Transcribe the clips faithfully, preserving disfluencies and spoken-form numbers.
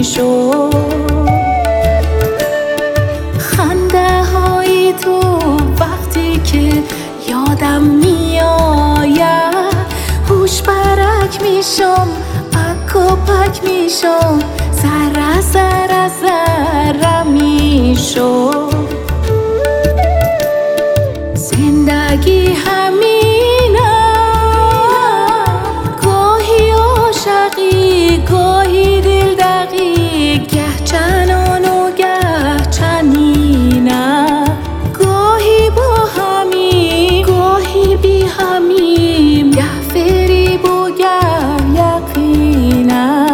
میشد. خنده های تو وقتی که یادم میآید، هوش برک میشم، پک و پک میشم، ذره ذره ذره میشد. زندگی همینه، گاهی عاشقی گاهی دل دقی، گه چنان و گه چنینه، گاهی با همیم گاهی بی همیم، گه فریب و گه یقینه.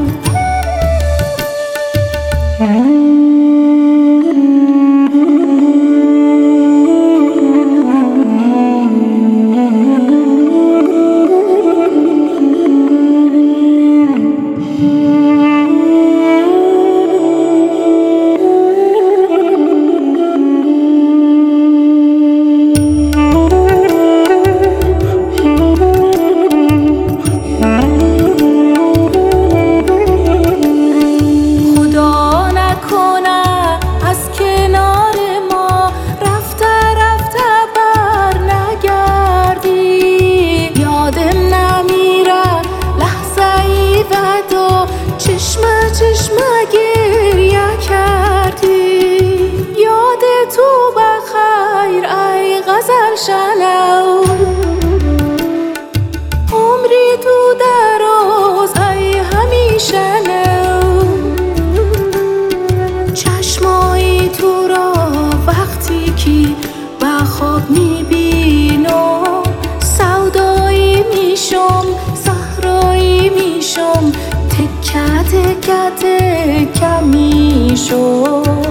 چشم چشم گریه کردی، یاد تو بخیر ای غزل شنو، عمری تو دراز ای همیشه نو. چشمای تو را وقتی که به خواب میبینم، سودایی میشم صحرایی میشم، تکه تکه تکه میشد.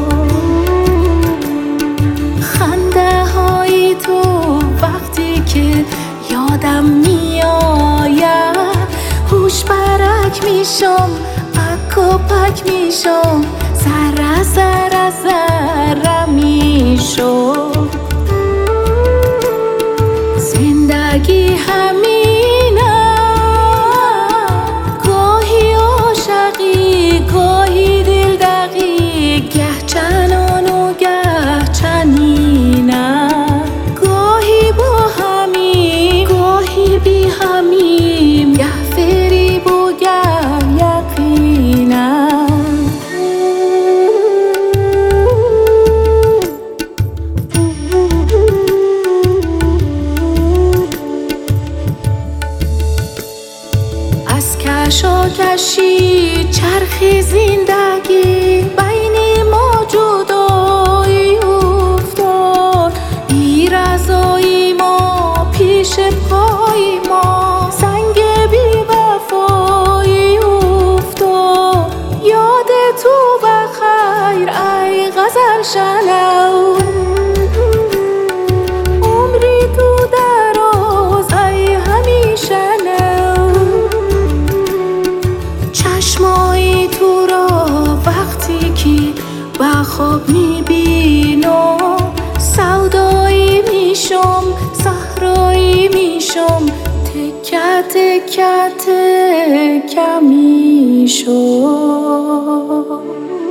خنده های تو وقتی که یادم میآید، هوش برک میشم، پک و پک میشم، ذره ذره ذره میشد. زندگی همینه، گاهی دل دقی، گه چنان و گه چنینه، گاهی با همیم گاهی بی همیم، گه فریب و گه یقینه. از کشاکشی چرخی زندگی، بین ما جدایی افتاد، بی رضایی ما پیش پای ما، سنگ بی وفایی افتاد. یاد تو بخیر ای غزل شنو، عمری تو دراز ای همیشه نو. چشمای تو را وقتی که به خواب میبینم، سودایی میشم صحرایی میشم، تکه تکه تکه میشم.